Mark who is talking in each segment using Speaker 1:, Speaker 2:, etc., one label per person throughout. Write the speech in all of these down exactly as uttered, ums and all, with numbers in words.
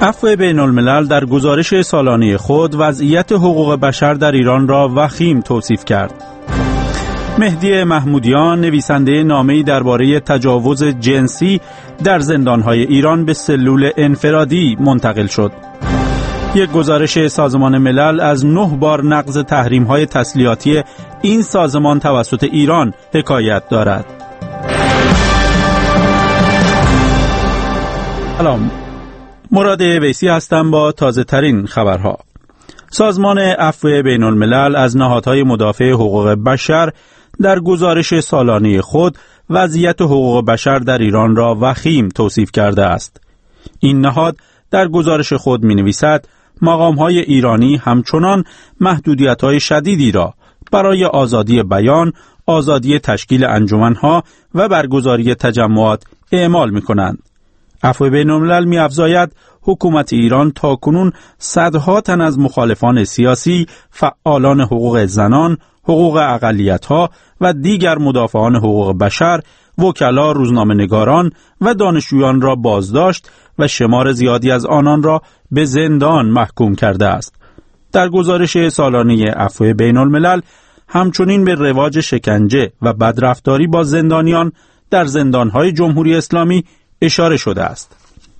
Speaker 1: عفو بین الملل در گزارش سالانه خود وضعیت حقوق بشر در ایران را وخیم توصیف کرد. مهدی محمودیان نویسنده نامه‌ای درباره تجاوز جنسی در زندان‌های ایران به سلول انفرادی منتقل شد. یک گزارش سازمان ملل از نه بار نقض تحریم‌های تسلیحاتی این سازمان توسط ایران حکایت دارد. سلام، مراد ویسی هستم با تازه ترین خبرها. سازمان عفو بین الملل از نهادهای مدافع حقوق بشر در گزارش سالانه خود وضعیت حقوق بشر در ایران را وخیم توصیف کرده است. این نهاد در گزارش خود می نویسد مقام‌های ایرانی همچنان محدودیت‌های شدیدی را برای آزادی بیان، آزادی تشکیل انجمن‌ها و برگزاری تجمعات اعمال می‌کنند. عفو بین الملل می‌افزاید حکومت ایران تاکنون صدها تن از مخالفان سیاسی، فعالان حقوق زنان، حقوق اقلیت‌ها و دیگر مدافعان حقوق بشر، وکلا، روزنامه‌نگاران و دانشجویان را بازداشت و شمار زیادی از آنان را به زندان محکوم کرده است. در گزارش سالانه عفو بین الملل همچنین به رواج شکنجه و بدرفتاری با زندانیان در زندان‌های جمهوری اسلامی اشاره شده است.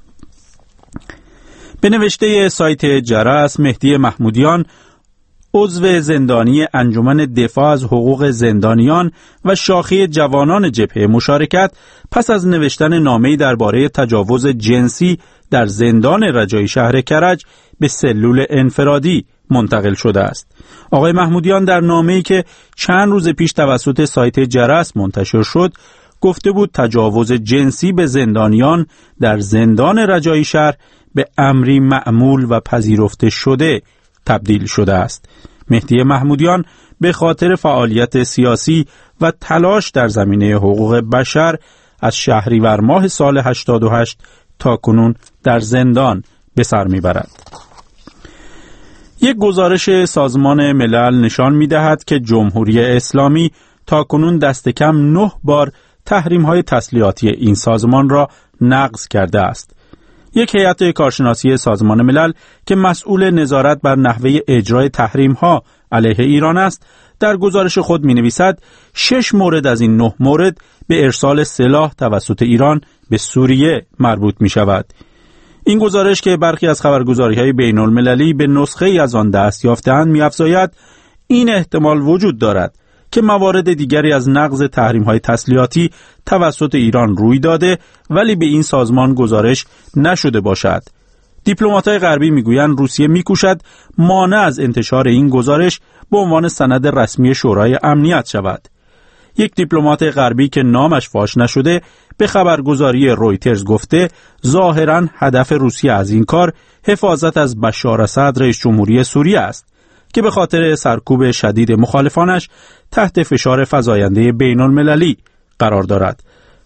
Speaker 1: به نوشته سایت جرس، مهدی محمودیان عضو زندانی انجمن دفاع از حقوق زندانیان و شاخه جوانان جبهه مشارکت پس از نوشتن نامه‌ای درباره تجاوز جنسی در زندان رجایی شهر کرج به سلول انفرادی منتقل شده است. آقای محمودیان در نامه‌ای که چند روز پیش توسط سایت جرس منتشر شد گفته بود تجاوز جنسی به زندانیان در زندان رجایی شهر به امری معمول و پذیرفته شده تبدیل شده است. مهدی محمودیان به خاطر فعالیت سیاسی و تلاش در زمینه حقوق بشر از شهریور ماه سال هشتاد و هشت تا کنون در زندان به سر میبرد. یک گزارش سازمان ملل نشان میدهد که جمهوری اسلامی تا کنون دست کم نه بار تحریم‌های تسلیحاتی این سازمان را نقض کرده است. یک هیئت کارشناسی سازمان ملل که مسئول نظارت بر نحوه اجرای تحریم‌ها علیه ایران است، در گزارش خود می‌نویسد شش مورد از این نه مورد به ارسال سلاح توسط ایران به سوریه مربوط می‌شود. این گزارش که برخی از خبرگزاری‌های بین‌المللی به نسخه‌ای از آن دست یافته‌اند می‌افزاید این احتمال وجود دارد که موارد دیگری از نقض تحریم‌های تسلیحاتی توسط ایران روی داده ولی به این سازمان گزارش نشده باشد. دیپلمات‌های غربی میگویند روسیه میکوشد مانع از انتشار این گزارش به عنوان سند رسمی شورای امنیت شود. یک دیپلمات غربی که نامش فاش نشده به خبرگزاری رویترز گفته ظاهراً هدف روسیه از این کار حفاظت از بشار اسد رئیس جمهوری سوریه است که به خاطر سرکوب شدید مخالفانش تحت فشار فزاینده بین المللی قرار دارد.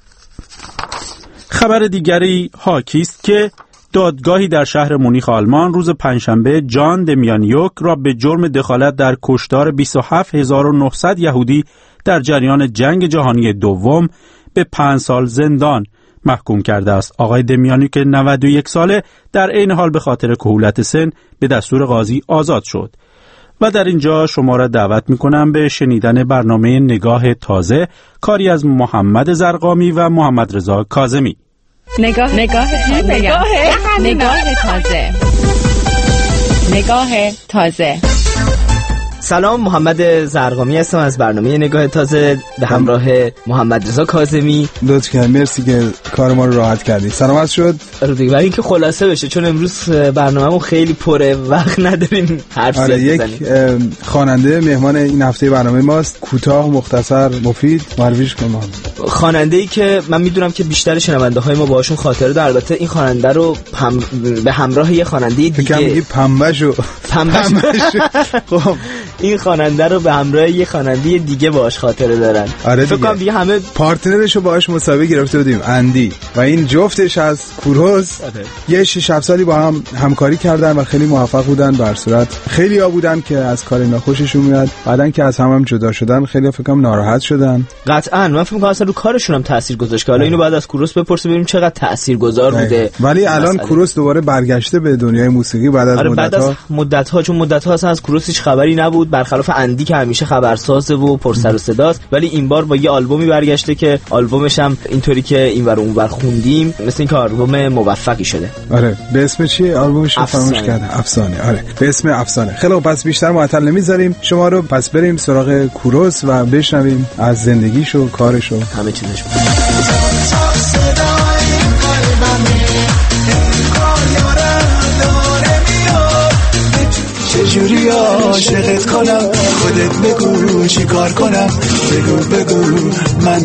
Speaker 1: خبر دیگری حاکی است که دادگاهی در شهر مونیخ آلمان روز پنجشنبه جان دمیانیوک را به جرم دخالت در کشتار بیست و هفت هزار و نهصد یهودی در جریان جنگ جهانی دوم به پنج سال زندان محکوم کرده است. آقای دمیانیوک نود و یک ساله در عین حال به خاطر کهولت سن به دستور قاضی آزاد شد. و در اینجا شما را دعوت می‌کنم به شنیدن برنامه نگاه تازه، کاری از محمد زرقامی و محمد رضا کاظمی.
Speaker 2: نگاه نگاه تازه نگاه, نگاه تازه نگاه تازه
Speaker 3: سلام، محمد زرقامی هستم از برنامه نگاه تازه به همراه محمد رضا کاظمی.
Speaker 4: لطف کردید، مرسی که کار ما رو راحت کردید. سلامت شد.
Speaker 3: آره دیگه، برای اینکه خلاصه بشه چون امروز برنامه‌مون خیلی پره، وقت نداریم حرف
Speaker 4: آره
Speaker 3: بزنیم.
Speaker 4: یک خواننده مهمان این هفته برنامه ماست، کوتاه، مختصر، مفید. معرفیش کنم.
Speaker 3: خواننده‌ای که من میدونم که بیشتر شنونده‌های ما باهاشون خاطره دارن. البته این خواننده رو پم... به همراه یه خواننده دیگه
Speaker 4: فکر می‌گی پنبه‌شو
Speaker 3: پنبه‌شو خب این خواننده رو به همراه یه خواننده دیگه باهاش خاطره دارن.
Speaker 4: آره
Speaker 3: فکر کنم دیگه همه
Speaker 4: پارتنرشو باهاش مسابقه گرفته بودیم، اندی، و این جفتش از کوروس یه شش هفت سالی با هم همکاری کردن و خیلی موفق بودن. به هر صورت خیلی ها بودن که از کار اینا خوششون میاد، بعدن که از هم هم جدا شدن خیلی فکر کنم ناراحت شدن.
Speaker 3: قطعاً من فکر می‌کنم اصلا رو کارشون هم تاثیر گذاشت که حالا اینو بعد از کوروس بپرسیم ببینیم چقدر تاثیرگذار بوده.
Speaker 4: ولی الان کوروس دوباره برگشته به دنیای موسیقی بعد از
Speaker 3: آره
Speaker 4: مدت‌ها.
Speaker 3: بعد از مدت‌ها، چون مدت‌ها اصلا از کوروس هیچ خبری نبود، برخلاف اندی که همیشه خبرساز و پر سر و صداست، ولی این بار با یه آلبومی برگشته که آلبومش هم اینطوری که اینور اونور خوندیم مثل اینکه آلبوم موفقی شده.
Speaker 4: آره به اسم چی آلبومش رو فراموش کردم؟ افسانه. آره به اسم افسانه. خیلی پس بیشتر معطل نمی‌ذاریم شما رو، پس بریم سراغ کوروس و بشنویم از زندگیش و کارش و
Speaker 3: همه چیزش.
Speaker 5: چجوری عاشقت کنم، خودت بگو چی کار کنم، بگو بگو من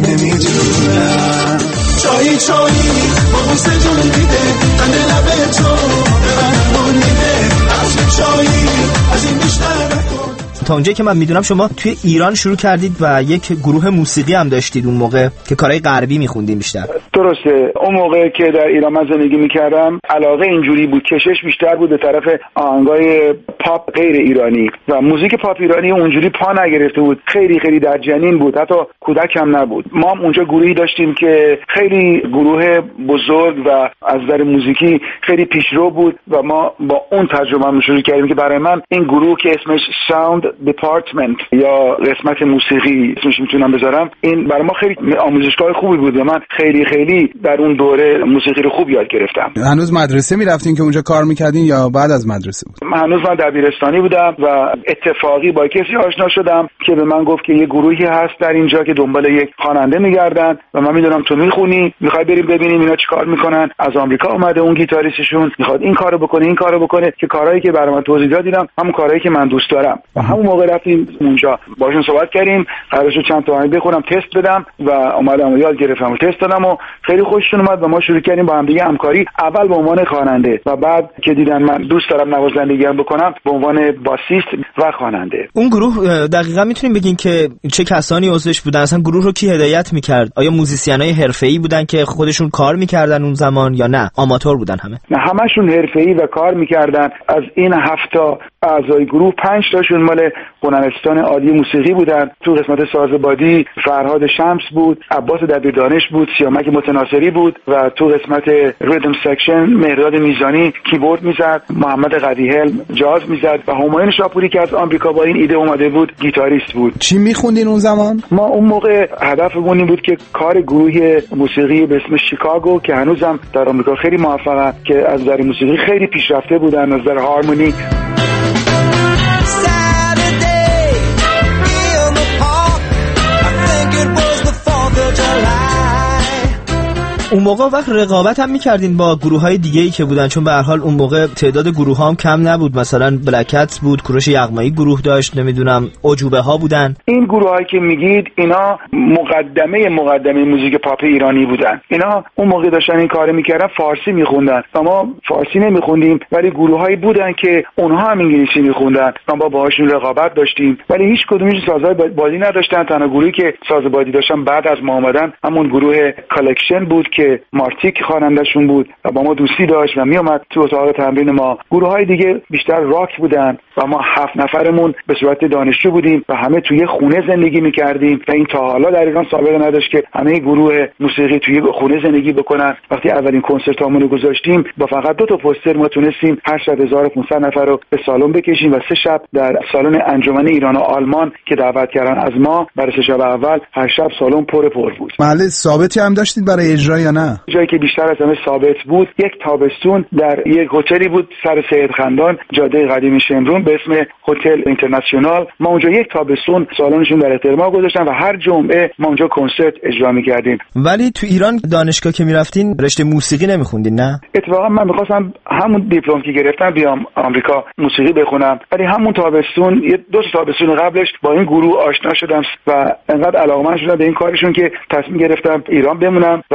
Speaker 5: نمیدونم. چایی چایی با بوسه جون میده، قند لبه تو به من مون میده، از چایی از این بیشتر نکن.
Speaker 3: تا اونجایی که من میدونم شما توی ایران شروع کردید و یک گروه موسیقی هم داشتید اون موقع که کارهای غربی میخوندین بیشتر.
Speaker 6: درسته. اون موقع که در ایران من زندگی میکردم علاقه اینجوری بود، کشش بیشتر بود به طرف آهنگای پاپ غیر ایرانی و موزیک پاپ ایرانی اونجوری پا نگرفته بود، خیلی خیلی در جنین بود، حتی کودک هم نبود. ما هم اونجا گروهی داشتیم که خیلی گروه بزرگ و از نظر موزیکی خیلی پیشرو بود و ما با اون تجربه شروع کردیم که برای من این گروه که اسمش ساوند دیپارتمنت یا قسمت موسیقی اسمش میتونم بذارم، این برای ما خیلی آموزشگاه خوبی بود و من خیلی خیلی در اون دوره موسیقی رو خوب یاد گرفتم.
Speaker 4: هنوز مدرسه میرفتین که اونجا کار میکردین یا بعد از مدرسه بود؟
Speaker 6: من هنوز من دبیرستانی بودم و اتفاقی با کسی آشنا شدم که به من گفت که یه گروهی هست در اینجا که دنبال یک خواننده میگردن و من میدونم تو میخونی، میخوای بریم ببینیم اینا چیکار میکنن. از آمریکا اومده اون گیتاریستشون، میخواد این کارو بکنه این کارو بکنه که کارهایی که برای من توضیح دادم همون کارهایی که من دوست دارم. و همون موقع رفتیم اونجا باشون صحبت کردیم، قرارش چند تا آهنگ بخونم تست بدم و اومدم یاد گرفتم و تست دادم و خیلی خوششون اومد و ما شروع کردیم با هم دیگه همکاری، اول به عنوان خواننده و بعد که دیدن من دوست دارم نوازندگی هم بکنم به عنوان باسیست و خواننده.
Speaker 3: اون گروه دقیقاً میتونیم بگین که چه کسانی عضوش بودن؟ اصلا گروه رو کی هدایت میکرد؟ آیا موزیسینای حرفه‌ای بودن که خودشون کار میکردن اون زمان یا نه آماتور بودن همه؟
Speaker 6: نه همشون حرفه‌ای و کار میکردن. از این هفت اعضای گروه پنج تاشون مال هنرستان عالی موسیقی بودن. تو قسمت سازبادی فرهاد شمس بود، عباس دبیردانش بود، سیامک متناصری بود و تو قسمت ریدم سکشن مهرداد میزانی کیبورد میزد، محمد قدیهل جاز میزد و همایون شاپوری که از آمریکا با این ایده اومده بود گیتاریست بود.
Speaker 4: چی میخوندین اون زمان؟
Speaker 6: ما اون موقع هدفمون این بود که کار گروهی موسیقی به اسم شیکاگو که هنوزم در آمریکا خیلی موفقه، که از نظر موسیقی خیلی پیشرفته بودن، از نظر هارمونی.
Speaker 3: اون موقع وقت رقابت هم میکردین با گروه‌های دیگه‌ای که بودن؟ چون به هر حال اون موقع تعداد گروه‌ها هم کم نبود، مثلا بلکت بود، کوروش یغمایی گروه داشت، نمیدونم عجوبه ها بودن.
Speaker 6: این گروهایی که میگید اینا مقدمه مقدمه موزیک پاپ ایرانی بودن. اینا اون موقع داشتن این کارو میکردن، فارسی میخوندن و ما فارسی نمیخوندیم، ولی گروهایی بودن که اونها هم انگلیسی میخوندن و ما باهاشون رقابت داشتیم، ولی هیچ کدومش سازهای بادی نداشتن. تنها گروهی که ساز بادی داشتن بعد از ما اومدن همون گروه کالکشن بود که مارتیک خواننده‌شون بود و با ما دوستی داشت و میومد تو اتاق تمرین ما. گروه‌های دیگه بیشتر راک بودن و ما هفت نفرمون به صورت دانشجو بودیم و همه توی خونه زندگی می‌کردیم و این تا حالا در ایران سابقه نداشت که همه گروه موسیقی توی خونه زندگی بکنن. وقتی اولین کنسرتامون رو گذاشتیم با فقط دو تا پوستر ما تونستیم هر شب هزار و پانصد نفر رو به سالن بکشیم و سه شب در سالن انجمن ایران و آلمان که دعوت کردن از ما برای سه شب اول هر شب سالن پر پر بود.
Speaker 4: محل ثابتی هم داشتید برای اجرا یا نه؟
Speaker 6: جایی که بیشتر از همه ثابت بود یک تابستون در یک هتلی بود سر سید خندان جاده قدیم شمرون به اسم هتل اینترنشنال. ما اونجا یک تابستون سالنشون در احترام گذاشتن و هر جمعه ما اونجا کنسرت اجرا می‌کردیم.
Speaker 3: ولی تو ایران دانشگاه که میرفتین رشته موسیقی نمیخوندین نه؟
Speaker 6: اتفاقا من می‌خواستم همون دیپلم که گرفتم بیام آمریکا موسیقی بخونم، ولی همون تابستون یه دو تابستون قبلش با این گروه آشنا شدم و انقدر علاقه‌مند شدم به این کارشون که تصمیم گرفتم ایران بمونم و اونجا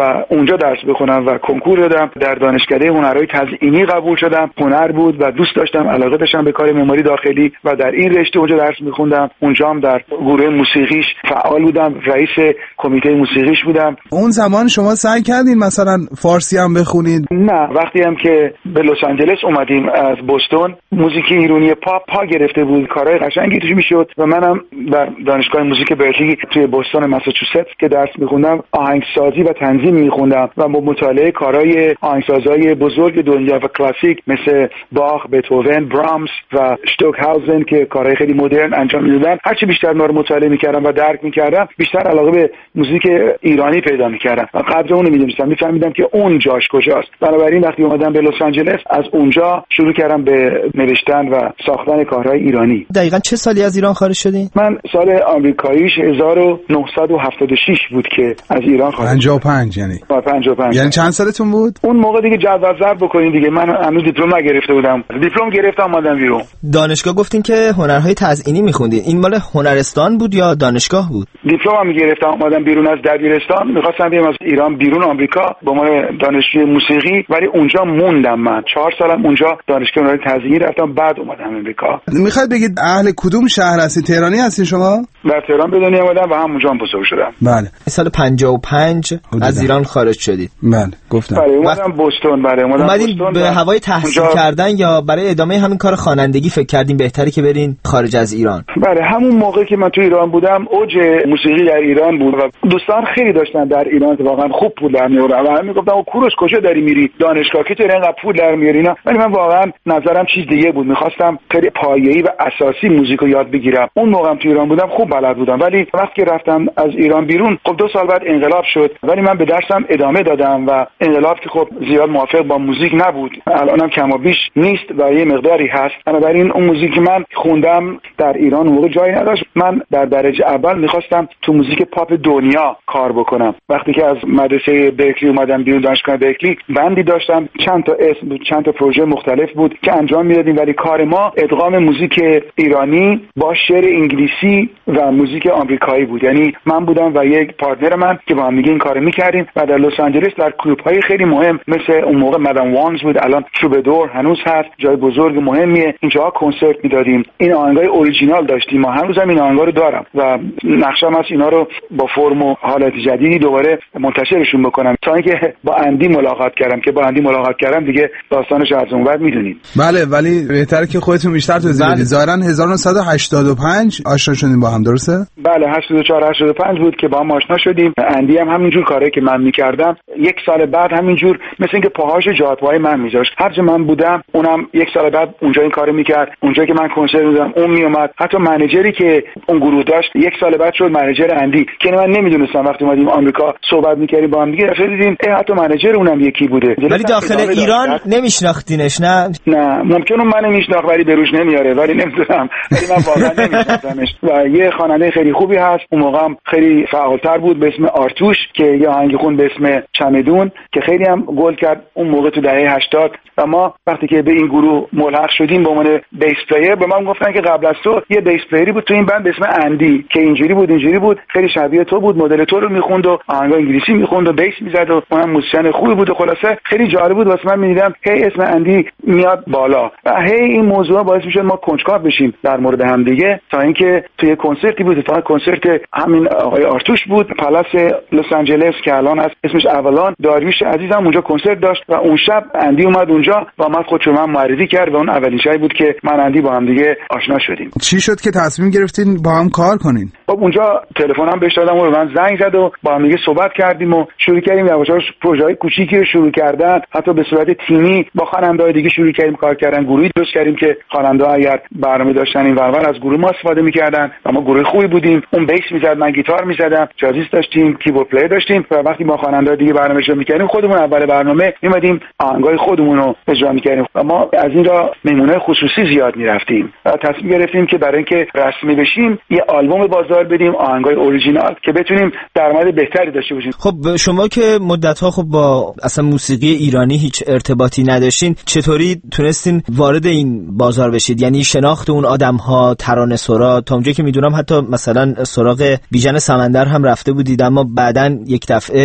Speaker 6: اونجا درس بخونم و کنکور دادم. در دانشکده هنرهای تزیینی قبول شدم. هنر بود و دوست داشتم، علاقه داشتم به کار معماری داخلی و در این رشته اونجا درس میخوندم. اونجا هم در گروه موسیقیش فعال بودم، رئیس کمیته موسیقیش بودم.
Speaker 4: اون زمان شما سعی کردین مثلا فارسی هم بخونید؟
Speaker 6: نه، وقتی هم که به لس آنجلس اومدیم از بوستون، موزیک ایرانی پاپ پا گرفته بود، کارهای قشنگی توش میشد و منم در دانشگاه موزیک برکلی توی بوستون ماساچوست که درس میخوندم آهنگسازی و تنظیم میخوندم و با مطالعه کارهای آهنگسازهای بزرگ دنیا و کلاسیک مثل باخ، بتهوون، برامس و شتوکهاوزن که کارهای خیلی مدرن انجام میدادن، هرچی بیشتر ما رو مطالعه میکردم و درک میکردم، بیشتر علاقه به موزیک ایرانی پیدا میکردم و قدر اون رو میدونستم، میفهمیدم که اون جاش کجاست. بنابراین وقتی اومدم به لس آنجلس، از اونجا شروع کردم به نوشتن و ساختن کارهای ایرانی.
Speaker 3: دقیقاً چه سالی از ایران خارج شدین؟
Speaker 6: من سال آمریکاییش هزار و نهصد و هفتاد و شش بود که از ایران خارج.
Speaker 4: پنجاه و پنج یعنی.
Speaker 6: پنجاه و پنج.
Speaker 4: یعنی چند سالتون بود؟
Speaker 6: اون موقع دیگه جدول ضرب بکنین دیگه. من هنوز دیپلم نگرفته بودم. دیپلم گرفتم اومدم بیرون.
Speaker 3: دانشگاه گفتین که هنرهای تزیینی میخوندین. این مال هنرستان بود یا دانشگاه بود؟
Speaker 6: دیپلم هم گرفتم اومدم بیرون از دبیرستان. می‌خواستم بیام از ایران بیرون آمریکا به عنوان دانشجوی موسیقی، ولی اونجا موندم. من چهار سالم اونجا دانشگاه هنرهای تزیینی رفتم، بعد اومدم آمریکا.
Speaker 4: میخواید بگید اهل کدوم شهر هستی؟ تهرانی هستین شما؟
Speaker 6: در تهران به دنیا اومدم و همونجا هم بزرگ شدم.
Speaker 4: بله.
Speaker 3: سال پنجاه و پنج از ایران خارج شدید.
Speaker 4: بله گفتم.
Speaker 6: بله اومدم بوستون. بله اومدم
Speaker 3: بوستون. به هوای تحصیل اونجا... کردن یا برای ادامه همین کار خوانندگی فکر کردین بهتره که برین خارج از ایران؟
Speaker 6: بله همون موقع که من تو ایران بودم اوج موسیقی در ایران بود و دوستان خیلی داشتن در ایران که واقعا خوب پول در میآوردن و همین گفتم کوروش کجا داری میری؟ دانشگاه که تو اینقدر پول در میاری اینا. ولی من واقعا نظرم چیز دیگه بود. میخواستم خیلی پایه‌ای و اساسی موزیک رو یاد بگیرم. اون موقعم تو ایران بودم خوب بلد بودم، ولی وقتی که رفتم از ایران بیرون، خب دو سال بعد انقلاب شد، ولی من به درسم ادامه دادم و انقلاب که خب زیاد موافق با موزیک نبود، الانم کم و بیش نیست و یه مقداری هست. بنابراین اون موزیک من خوندم در ایران اون موقع جایی نداشت. من در درجه اول میخواستم تو موزیک پاپ دنیا کار بکنم. وقتی که از مدرسه برکلی اومدم بیرون، دانشگاه برکلی، بندی داشتم، چند تا اسم بود، چند تا پروژه مختلف بود که انجام میدادیم، ولی کار ما ادغام موزیک ایرانی با شعر انگلیسی و موزیک آمریکایی بود. یعنی من بودم و یک پارتنر من که با هم دیگه این کارو میکردیم و در لس آنجلس در کلوب‌های خیلی مهم مثل اون موقع مدام وانز بود، الان تروبادور هنوز هست، جای بزرگ مهمیه، اینجا کنسرت میدادیم. این آهنگای اوریجینال داشتیم، ما هنوزم این آهنگا رو دارم و نقشم از اینا رو با فرم و حالت جدیدی دوباره منتشرشون بکنم، تا اینکه با اندی ملاقات کردم که با اندی ملاقات کردم دیگه داستانش از اون بعد میدونید.
Speaker 4: بله ولی بهتره که خودتون بیشتر توضیح بدید. ظاهرا هزار و نهصد و هشتاد و پنج آشنا شدیم با هم، درسته؟
Speaker 6: بله هشتاد و چهار هشتاد و پنج بود که با هم آشنا شدیم. اندی هم همینجور کاری که من میکردم یک سال بعد همینجور مثل اینکه پاهاش جاتوهای من میذاشت. هر جا من بودم اونم یک سال بعد اونجا این کارو میکرد، اونجا که من کنسرت میدادم اون میومد. حتی منیجری که اون گروه داشت یک سال بعد شد منیجر اندی که من نمیدونستم. وقتی اومدیم آمریکا صحبت میکردیم با هم دیگه رفت دیدیم ای حتی منیجر اونم یکی بوده.
Speaker 3: ولی داخل ایران نمیشناختینش؟ نه
Speaker 6: نه ممکنه من میشناخت ولی بروش نمیاره، ولی نمیدونم، ولی من واقعا نمیشناختمش. و یه خواننده خیلی خوبی هست، اون موقع هم خیلی فعالتر بود به اسم آرتوش که یه آهنگ خون به اسم چمدون که خیلی هم گل کرد اون موقع تو دهه هشتاد. و ما وقتی که به این گروه ملحق شدیم به عنوان بیس پلیر، به من گفتن که قبل از تو یه بیس پلیری بود تو این بند به اسم اندی که اینجوری بود اینجوری بود، خیلی شبیه تو بود، مدل تو رو میخوند و آهنگ انگلیسی میخوند و بیس میزد و اونم موزیسین خوبی بود و خلاصه خیلی جالب بود واسه من. میدیدم هی اسم اندی میاد بالا و هی این موضوع باعث میشد ما کنجکاو بشیم در مورد هم دیگه، تا اینکه توی کنسرتی بود، تا کنسرت همین آقای آرتوش بود، پالاس لس آنجلس که الان هست اسمش اولان. داریوش عزیزم اونجا کنسرت داشت و اون شب اندی اومد اونجا و اومد خودشو من معرفی کرد و اون اولین شب بود که من اندی با هم دیگه آشنا شدیم.
Speaker 4: چی شد که تصمیم گرفتین با هم کار کنین؟
Speaker 6: خب اونجا تلفنم بهش دادم و من زنگ زد و با هم دیگه صحبت کردیم و شروع کردیم یواش یواش پروژه‌های کوچیکی رو شروع کردن، حتی به صورت تیمی با خواننده‌های دیگه شروع کردیم کار کردن. گروهی درست کردیم که خواننده‌ها اگر برنامه داشتن این ورور از گروه ما استفاده می‌کردن و ما گروه خوبی بودیم. اون بیس می‌زد، من گیتار می‌زدم، جازیست داشتیم، کیبورد پلیر داشتیم و وقتی ما خواننده‌های دیگه برنامه اجرا می‌کردیم خودمون اول برنامه می‌اومدیم آهنگای خودمون رو اجرا می‌کردیم و ما از این را مهمونای خصوصی زیاد می‌رفتیم و تصمیم گرفتیم که برای اینکه رسمی بشیم یه آلبوم بازار بدیم، آهنگای اوریجینال که بتونیم درآمد بهتری داشته باشیم.
Speaker 3: خب شما که مدت‌ها خب با اصلا موسیقی ایرانی هیچ ارتباطی نداشتین، چطوری تونستین وارد این بازار بشید؟ یعنی شناخت اون آدم‌ها، ترانه‌سرا، تا اونجایی که میدونم حتی مثلا سراغ بیژن سمندر هم رفته بودید، اما بعدن یک دفعه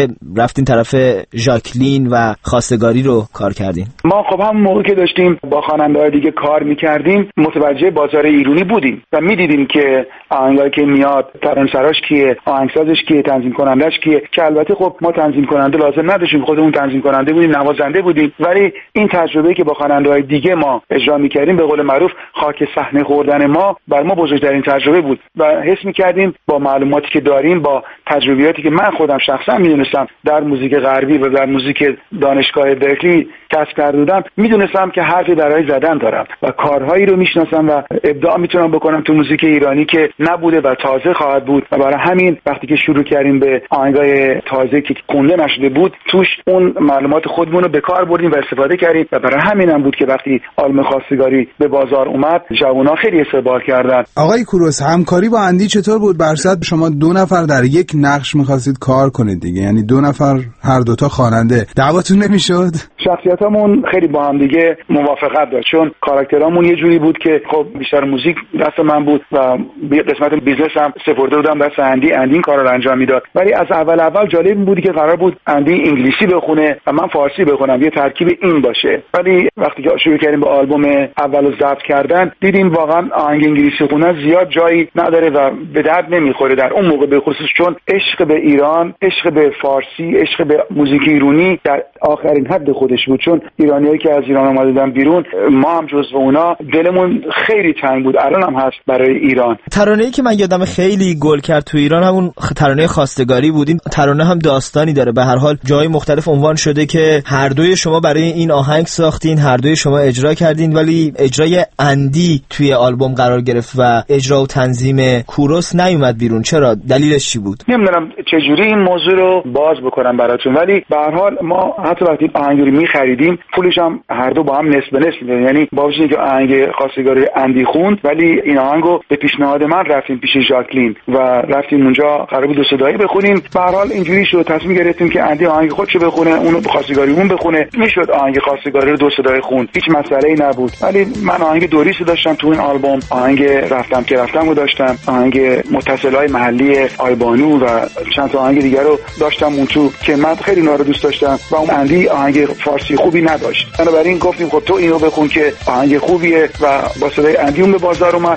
Speaker 3: رفتین طرف ژاکلین و خواستگاری رو کار کردین؟
Speaker 6: ما خب هم موقعی که داشتیم با خواننده‌های دیگه کار می‌کردیم متوجه بازار ایرانی بودیم و می‌دیدیم که آهنگایی که میاد ترانه‌سراش کیه، آهنگسازش کیه، تنظیم کنندش کیه، که البته خب ما تنظیم کننده لازم نداشتیم، خودمون تنظیم کننده بودیم، نوازنده بودیم، ولی این تجربه‌ای که با خواننده‌های دیگه ما اجرا می‌کردیم به قول معروف خاک صحنه خوردن ما بر ما بزرگترین تجربه بود و حس می‌کردیم با معلوماتی که داریم، با تجربیاتی که من خودم شخصا می‌دونستم در موزیک غربی و در موزیک دانشگاه برکلی کسب کرده بودم، می‌دونستم که حرفی برای زدن دارم و کارهایی رو می‌شناسم و ابداع می‌تونم بکنم تو موزیک ایرانی که نبوده و تازه خواهد بود و برای همین وقتی که شروع کردیم به آهنگای تازه که خونده نشده بود توش اون معلومات خودمون رو به کار بردیم و استفاده کردیم و برای همین هم بود که وقتی آلبوم خواستگاری به بازار اومد جوونا خیلی استقبال کردن.
Speaker 4: آقای کوروس، همکاری با اندی چطور بود؟ برصد شما دو نفر در یک نقش می‌خواستید کار کنید دیگه، یعنی دو نفر هر دوتا خواننده، دعواتون نمیشد؟
Speaker 6: شخصیتامون خیلی با هم دیگه موافقت داشت چون کاراکترامون یه جوری بود که خب بیشتر موزیک دست من بود و قسمت بیزنس هم سپرده بودم دست اندی، اندی این کارا رو انجام میداد. ولی از اول اول جالب بودی که قرار بود اندی انگلیسی بخونه و من فارسی بخونم، یه ترکیب این باشه. ولی وقتی که شروع کردیم به آلبوم اولو ضبط کردن دیدیم واقعا آهنگ انگلیسی خوندن زیاد جایی نداره و به درد نمیخوره در اون موقع، به خصوص چون عشق به ایران، عشق به فارسی، عشق به موزیک ایرانی در آخرین حد خودش بود، چون ایرانیایی که از ایران اومدن بیرون ما هم جزو اونا دلمون خیلی تنگ بود، الان هم هست برای ایران.
Speaker 3: ترانه‌ای که من یادم خیلی گل کرد تو ایران همون ترانه خواستگاری بود. این ترانه هم داستانی داره، به هر حال جای مختلف عنوان شده که هر دوی شما برای این آهنگ ساختین، هر دوی شما اجرا کردین، ولی اجرای اندی توی آلبوم قرار گرفت و اجرا و تنظیم کوروس نیومد بیرون. چرا؟ دلیلش چی بود؟
Speaker 6: نمیدونم چجوری این موضوع رو باز بکنم براتون، ولی به هر حال ما حتی وقتی آهنگ رو می‌خریدیم پولش هم هر دو با هم نصف به نصف می‌دادیم، یعنی با وجودی که آهنگ خواستگاری اندی خوند ولی این آهنگو به پیشنهاد من رفتیم پیش ژاکلین و رفتیم اونجا قرار بود دو صدایی بخونیم. به هر حال اینجوری شد تصمیم گرفتیم که اندی آهنگ خودشو بخونه، اونو خواستگاری اون بخونه، میشد آهنگ خواستگاری رو دو صدای خوند، هیچ مسئله‌ای نبود. ولی من آهنگ دوریس داشتم تو این آلبوم، آهنگ رفتم که رفتم رو داشتم، آهنگ متصلای محلی آیبانو و چند تا آهنگ دیگه رو داشتم اون تو که من خیلی اونا رو دوست داشتم و اون اندی آهنگ فارسی خوبی نداشت. بنابراین گفتیم خب تو اینو بخون که آهنگ خوبیه و با صدای اندی اون به بازار اومد.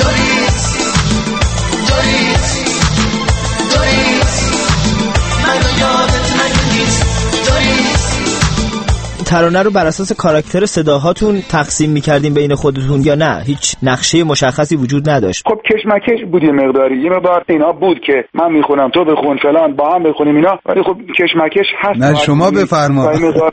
Speaker 3: ترانه رو بر اساس کاراکتر صداهاتون تقسیم می‌کردین بین خودتون یا نه هیچ نقشه مشخصی وجود نداشت؟
Speaker 6: خب کشمکش بود، یه مقداری یه مقدار اینا بود که من میخونم تو بخون فلان با هم بخونیم اینا، ولی خب کشمکش هست.
Speaker 4: نه شما بفرما.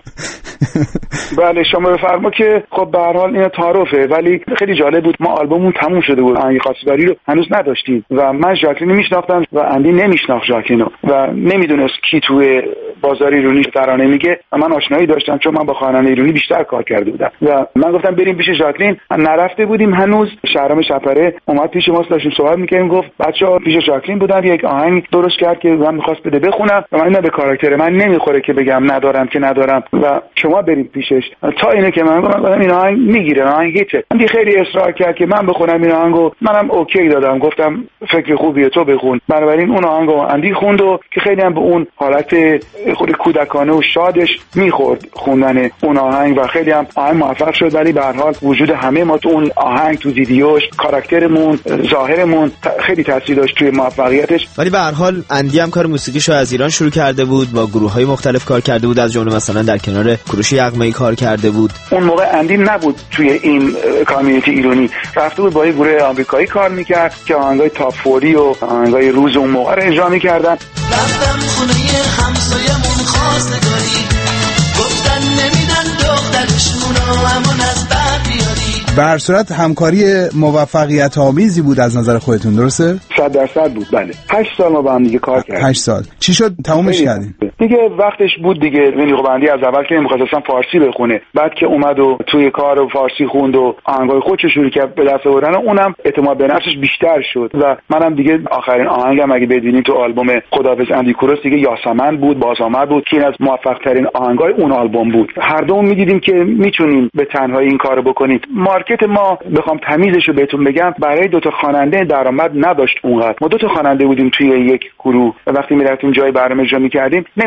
Speaker 6: بله شما بفرما که خب به هر حال اینا تعارفه. ولی خیلی جالب بود، ما آلبوممون تموم شده بود، آهنگ خواستگاری رو هنوز نداشتیم و من ژاکلین میشناختم و اندی نمیشناخت ژاکلینو و نمیدونست کی توی بازار ایرانی ترانه میگه و من آشنایی داشتم چون من با خواننده ایرانی بیشتر کار کرده بودم و من گفتم بریم پیش ژاکلین. نرفته بودیم هنوز، شهرام شپره اومد پیش ما، داشتیم صحبت می‌کردیم، گفت بچه‌ها پیش ژاکلین بودن، یک آهنگ درست کرد که من می‌خواست بده بخونم و من اینا به کاراکتر من نمیخوره که بگم ندارم که ندارم و شما برید پیشش. تا اینه که من گفتم این آهنگ میگیره، آهنگ هیته. اندی خیلی اصرار کرد که من بخونم این آهنگو، منم اوکی دادم، گفتم فکر خوبیه تو بخون. بنابراین اون آهنگو اندی خوند و که خیلی هم به اون حالت خود کودکانه و شادش میخورد خوندن اون آهنگ و خیلی هم آهنگ موفق شد. ولی به هر حال وجود همه ما تو اون آهنگ، تو ویدیوش، کاراکترمون، ظاهرمون خیلی تاثیر داشت توی موفقیتش.
Speaker 3: ولی به هر حال اندی هم کار موسیقیشو از ایران شروع کرده بود، با گروه‌های مختلف کار کرده بود، از جمله مثلا در کنار کوروش یغمایی کار کرده بود.
Speaker 6: اون موقع اندی نبود توی این کامیونیتی ایرانی، رفته بود با یه گروه آمریکایی کار میکرد که آهنگای تاپ فوری و آهنگای روز اون موقع رو اجرا میکردن.
Speaker 5: رفتم خونه همسایه‌مون خواستگاری، گفتن نمیدن دخترشون رو همون از بعد بیاری.
Speaker 4: به هر صورت همکاری موفقیت آمیزی بود از نظر خودتون، درسته؟
Speaker 6: صد درصد بود. بله هشت سال ما با هم دیگه کار کردیم.
Speaker 4: هشت سال. چی شد تمومش کردیم؟
Speaker 6: دیگه وقتش بود دیگه. یعنی خب اندی از اول که نمی‌خواست اصلا فارسی بخونه، بعد که اومد و توی کار و فارسی خوند و آهنگای خودش شروع کرد به دست آوردن، اونم اعتماد به نفسش بیشتر شد و منم دیگه آخرین آهنگم اگه بدونید تو آلبوم خداحافظ اندی کوروس دیگه یاسمن بود، بازآمد بود که این از موفق‌ترین آهنگای اون آلبوم بود. هر دوم می‌دیدیم که میتونیم به تنهایی این کارو بکنیم. مارکت ما بخوام تمیزش رو بهتون بگم برای دو تا خواننده درآمد نداشت اونقدر. ما دو تا خواننده بودیم توی یک گروه و وقتی می‌رفتیم جای برنامه اجرا می‌کردیم نمی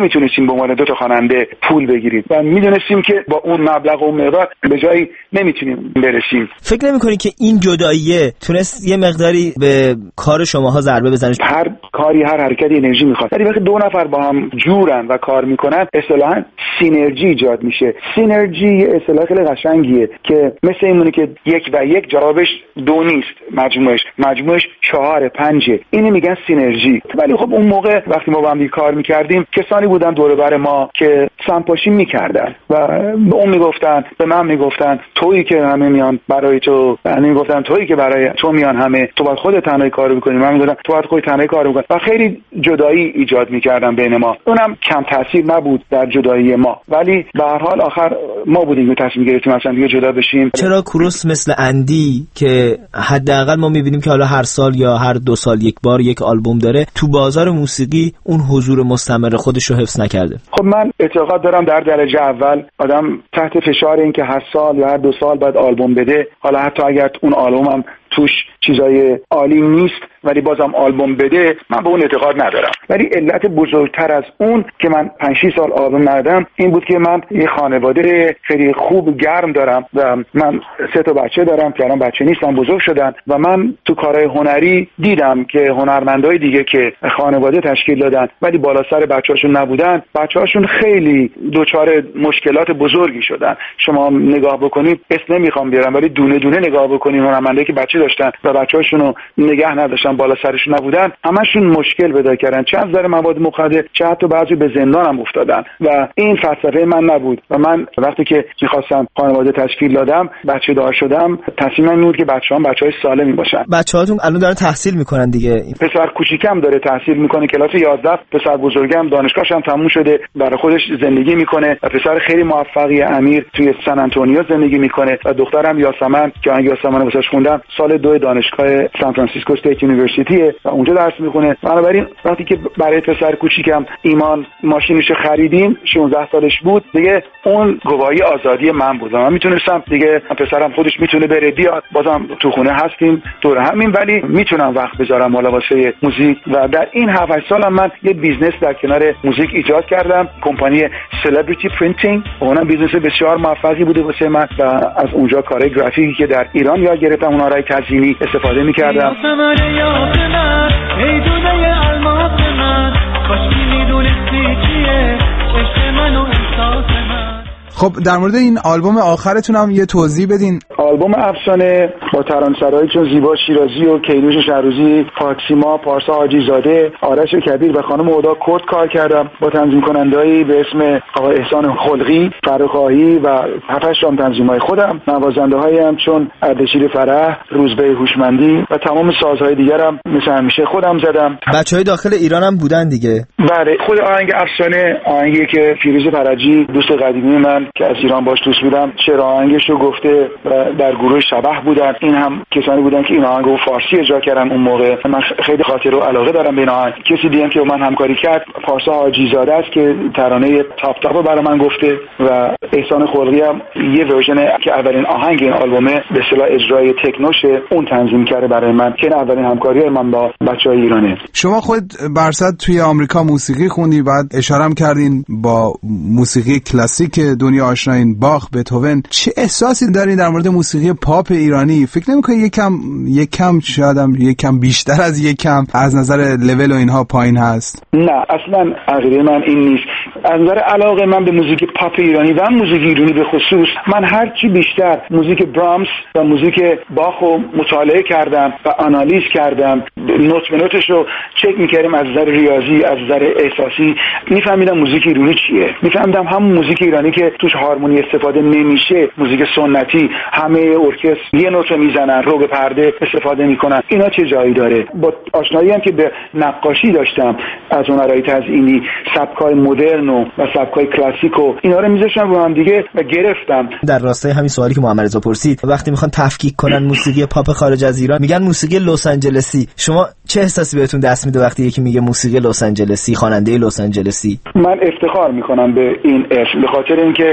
Speaker 6: نمیتونستیم به عنوان دو تا خواننده پول بگیریم و میدونستیم که با اون مبلغ و مقدار به جایی نمیتونیم برسیم.
Speaker 3: فکر نمی‌کنی که این جداییه تونست یه مقداری به کار شماها ضربه بزنه؟
Speaker 6: هر کاری هر حرکتی انرژی میخواد، ولی وقتی دو نفر با هم جورن و کار میکنن اصطلاحاً سینرژی ایجاد میشه. سینرژی اصطلاح خیلی قشنگیه که مثل اینونه که یک و یک جوابش دو نیست، مجموعش مجموعش چهار پنجه، اینی میگن سینرژی. ولی خب اون موقع وقتی ما با هم کار میکردیم کسانی بودن دور بر ما که سمپاشی میکردن و به اون میگفتن، به من میگفتن تویی که همه میان برای تو، یعنی میگفتن تویی که برای تو میان همه، تو باید خودت تنهایی کارو بکنی. من میگفتم تو باید خودت تنهایی کارو بکنی و خیلی جدایی ایجاد میکردن بین ما. اونم کم تاثیر نبود در جدایی ما، ولی به هر حال آخر ما بودیم که تصمیم گرفتیم مثلا دیگه جدا بشیم.
Speaker 3: چرا کوروس مثل اندی که حداقل ما میبینیم که حالا هر سال یا هر دو سال یک بار یک آلبوم داره، تو بازار موسیقی اون حضور مستمر خودش رو حفظ نکرده؟
Speaker 6: خب من اعتقاد دارم در درجه اول آدم تحت فشار این که هر سال یا هر دو سال بعد آلبوم بده، حالا حتی اگر اون آلبوم هم توش چیزای عالی نیست ولی بازم آلبوم بده، من به اون اعتقاد ندارم. ولی علت بزرگتر از اون که من پنج شش سال آلبوم ندادم این بود که من یه خانواده خیلی خوب گرم دارم و من سه تا بچه دارم که الان بچه نیستن، بزرگ شدن و من تو کارهای هنری دیدم که هنرمندای دیگه که خانواده تشکیل دادن ولی بالا سر بچه‌هاشون نبودن، بچه‌هاشون خیلی دچار مشکلات بزرگی شدن. شما نگاه بکنید، اسم نمیخوام بیارم ولی دونه دونه نگاه بکنید، هنرمندایی که بچه داشتن و بچه‌هاشون رو نگه نداشتن، بالا سرشون نبودن، همشون مشکل پیدا کردن، چه از نظر مواد مخدر چه حتی بعضی به زندان هم افتادن و این فلسفه من نبود. و من وقتی که می‌خواستم خانواده تشکیل دادم، بچه دار شدم، تصمیمم این بود که بچه‌هام بچه‌های سالمی باشن.
Speaker 3: بچه‌هاتون الان دارن تحصیل میکنن دیگه؟
Speaker 6: پسر کوچیکم داره تحصیل میکنه کلاس یازده، پسر بزرگم دانشگاهش هم تموم شده، برای خودش زندگی میکنه و پسر خیلی موفقی امیر توی سن آنتونیو زندگی میکنه و دخترم یاسمن که من یاسمن واسش خوندم سال دو دانشگاه سان فرانسیسکو استیت یونیورسیتیه و اونجا درس میخونه. بنابراین وقتی که برای پسر کوچیکم ایمان ماشینش خریدیم، شانزده سالش بود، دیگه اون گواهی آزادی من بود. من میتونستم دیگه پسرم خودش میتونه بره بیاد، بازم تو خونه هستیم دور همین، ولی میتونم وقت بذارم حالا واسه موزیک. و در این هفت هشت سالم من یه بیزنس در کنار موزیک ایجاد کردم، کمپانی سلبریتی پرینتینگ. اونم بیزنس بسیار موفقی بوده واسه من و از اونجا کارهای گرافیکی که در ایران یاد گرفتم اونها را تزیینی استفاده می‌کردم.
Speaker 4: خب در مورد این آلبوم آخرتون هم یه توضیح بدین.
Speaker 6: آلبوم افسانه با ترانه‌سرایی چون زیبا شیرازی و کیروش شهروزی، پاکسیما، پارسا حاجی زاده، آرش کبیر و خانم اودا کرد کار کردم. با تنظیم کننده‌ای به اسم آقای احسان خلقی، فرخاهی و هفتش رام تنظیمای خودم، نوازنده‌هایی هم چون اردشیر فرح، روزبه هوشمندی و تمام سازهای دیگرم مثل همیشه خودم زدم.
Speaker 3: بچهای داخل ایران هم بودن دیگه؟
Speaker 6: بله، خود آهنگ افسانه آهنگی که فیروز فرجی دوست قدیمی من که از ایران باش دوست بودم چرا آهنگشو گفته و در گروه شبح بودن. این هم کسانی بودن که این آهنگو فارسی اجرا کردن اون موقع. من خیلی خاطر و علاقه دارم به این آهنگ. کسی دیگه که من همکاری کرد پارسا حاجی زاده است که ترانه تاپ تاپ برای من گفته و احسان خلقی هم یه ورژن که اولین آهنگ این آلبومه به اصطلاح اجرای تکنوشه اون تنظیم کرده برای من که اولین همکاری من با بچهای ایرانه.
Speaker 4: شما خود برصد توی آمریکا موسیقی خوندی، بعد اشاره هم کردین با موسیقی کلاسیک دنیا آشنایین، باخ، بتهوون. چه احساسی دارین در مورد موسیقی پاپ ایرانی؟ فکر نمی‌کنی یکم یکم شایدم یکم بیشتر از یکم از نظر لول و اینها پایین هست؟
Speaker 6: نه اصلا عقیده من این نیست. از نظر علاقه من به موزیک پاپ ایرانی و موزیک ایرانی به خصوص، من هر چی بیشتر موزیک برامس و موزیک باخ رو مطالعه کردم و آنالیز کردم، نوت به نوتش رو چک می‌کردم از نظر ریاضی، از نظر احساسی، می‌فهمیدم موزیک ایرانی چیه. می‌فهمیدم همون موزیک ایرانی که توش هارمونی استفاده نمیشه، موزیک سنتی، همه ارکستر یه نوت میزنن، رو به پرده استفاده میکنن، اینا چه جایی داره؟ با آشنایی هم که به نقاشی داشتم از هنرهای تزئینی، سبکای مدرن و سبکای کلاسیک و اینا رو میذاشتم رو هم دیگه و گرفتم.
Speaker 3: در راستای همین سوالی که محمد رضا پرسید، وقتی میخوان تفکیک کنن موسیقی پاپ خارج از ایران میگن موسیقی لس آنجلسی. شما چه احساسی بهتون دست میده وقتی یکی میگه موسیقی لس آنجلسی، خواننده لس آنجلسی؟
Speaker 6: من افتخار میکنم به این اسم به خاطر اینکه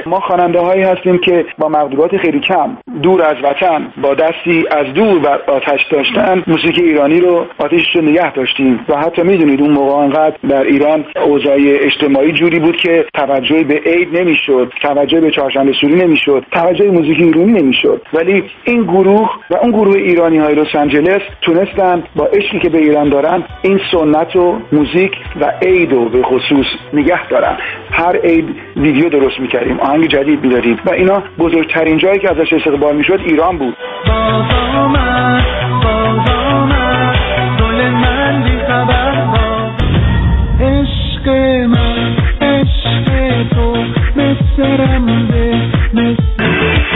Speaker 6: ما خواننده هایی هستیم که با مقدورات خیلی کم دور از وطن با دستی از دور بر آتش داشتن موسیقی ایرانی رو آتشش رو نگه داشتیم و حتی میدونید اون موقع انقدر در ایران اوضاع اجتماعی جوری بود که توجه به عید نمیشد، توجه به چهارشنبه سوری نمیشد، توجه به موسیقی ایرانی نمیشد، ولی این گروه و اون گروه ایرانی های لس آنجلس تونستن با عشقی که به ایران دارن این سنت و موزیک و عید رو به خصوص نگه دارن. هر عید ویدیو درست میکردیم، آهنگ جدید میدادیم و اینا بزرگترین جایی که ازش استقبال میشد ایران بود.
Speaker 5: عشق من عشق تو مثرم به مثل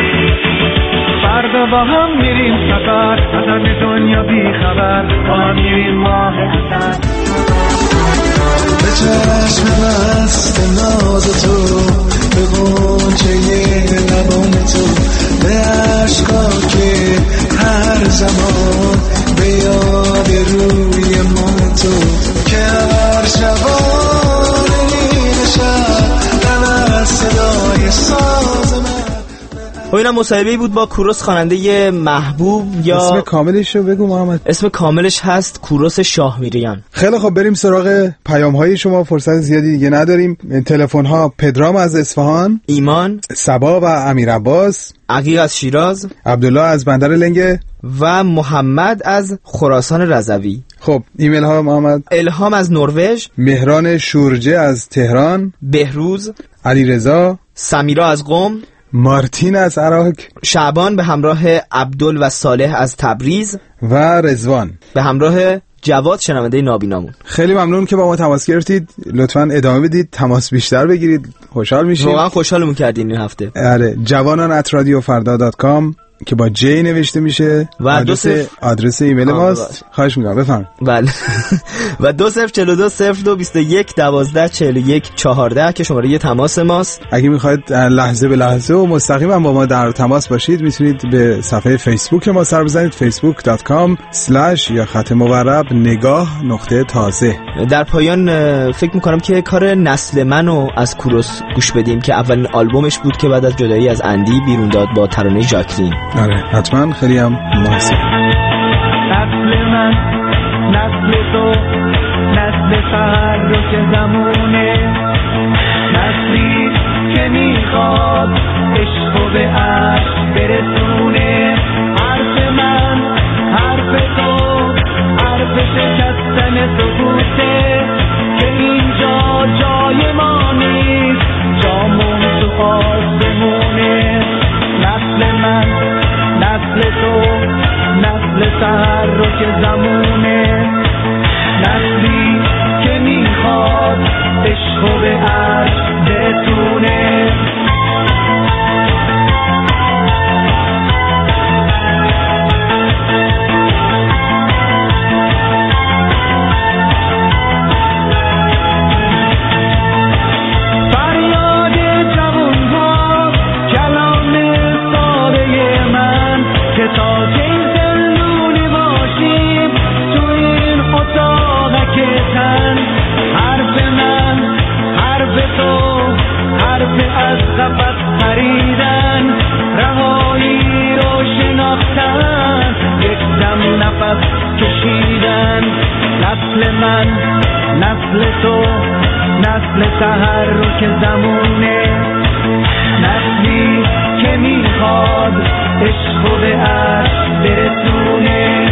Speaker 5: فردا با هم میریم سفر از همه دنیا بی خبر با هم میریم ماه حسن به چشم مست ناز تو به غنچه لبان تو به عشقا که هر زمان به یاد روی ما تو که هر جوان نیمه شب در صدای ساز من.
Speaker 3: خب اینم مصاحبه‌ای بود با کوروش خواننده محبوب. یا
Speaker 4: اسم کاملش رو بگو محمد.
Speaker 3: اسم کاملش هست کوروش شاهمیریان.
Speaker 4: خیلی خب بریم سراغ پیام‌های شما، فرصت زیادی دیگه نداریم. تلفن‌ها: پدرام از اصفهان،
Speaker 3: ایمان،
Speaker 4: صبا و امیر عباس،
Speaker 3: عقیق از شیراز،
Speaker 4: عبدالله از بندر لنگه
Speaker 3: و محمد از خراسان رضوی.
Speaker 4: خب ایمیل ها محمد:
Speaker 3: الهام از نروژ،
Speaker 4: مهران شورجه از تهران،
Speaker 3: بهروز،
Speaker 4: علیرضا،
Speaker 3: سمیرا از قم،
Speaker 4: مارتین از عراق،
Speaker 3: شعبان به همراه عبدل و صالح از تبریز
Speaker 4: و رضوان
Speaker 3: به همراه جواد شنونده نابینامون.
Speaker 4: خیلی ممنون که با ما تماس گرفتید. لطفاً ادامه بدید، تماس بیشتر بگیرید، خوشحال میشیم.
Speaker 3: واقعا خوشحالمون کردین این هفته.
Speaker 4: آره، جوانان ات رادیو فردا دات کام که با جی نوشته میشه
Speaker 3: و
Speaker 4: آدرس آدرس ایمیل ماست. خواهش میکنم بفرمایید.
Speaker 3: بله. و دو صفر چهل و دو صفر دو بیست و یک دوازده چهل و یک چهارده که شماره یه تماس ماست.
Speaker 4: اگه میخواید لحظه به لحظه و مستقیما با ما در تماس باشید میتونید به صفحه فیسبوک ما سر بزنید فیسبوک دات کام اسلش یا خط مورب نگاه نقطه تازه.
Speaker 3: در پایان فکر میکنم که کار نسل منو از کوروش گوش بدیم که اولین آلبومش بود که بعد از جدایی از اندی بیرون داد با ترانه ژاکلین.
Speaker 4: آره حتما، خیلی هم مناسب.
Speaker 5: نسل من نسل تو نسل تحرک زمونه، نسلی که میخواد عشق و به عشق برسونه. حرف من حرف تو حرف شکستن سکوته که اینجا جای ما نیست، جامون تو آسمونه. نسل من نسل تو نسل تحرک زمونه، نسلی که میخواد عشق و به عشق بتونه. از قفس پریدن رهایی رو شناختن، یک دم نفس کشیدن. نسل من نسل تو نسل تحرک زمونه، نسلی که میخواد عشق و به عشق برسونه.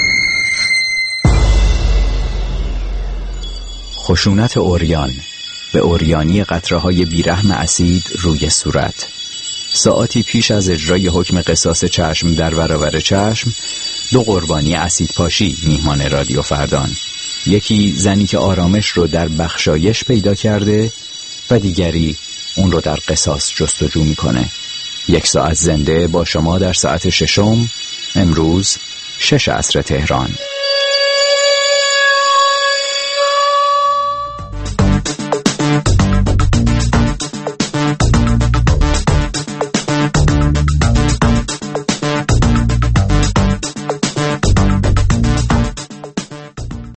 Speaker 7: خشونت عریان، به عریانی قطره‌های بیرحم اسید روی صورت. ساعتی پیش از اجرای حکم قصاص چشم در برابر چشم، دو قربانی اسید پاشی میهمان رادیو فردان. یکی زنی که آرامش رو در بخشایش پیدا کرده و دیگری اون رو در قصاص جستجو میکنه. یک ساعت زنده با شما در ساعت ششم، امروز شش عصر تهران.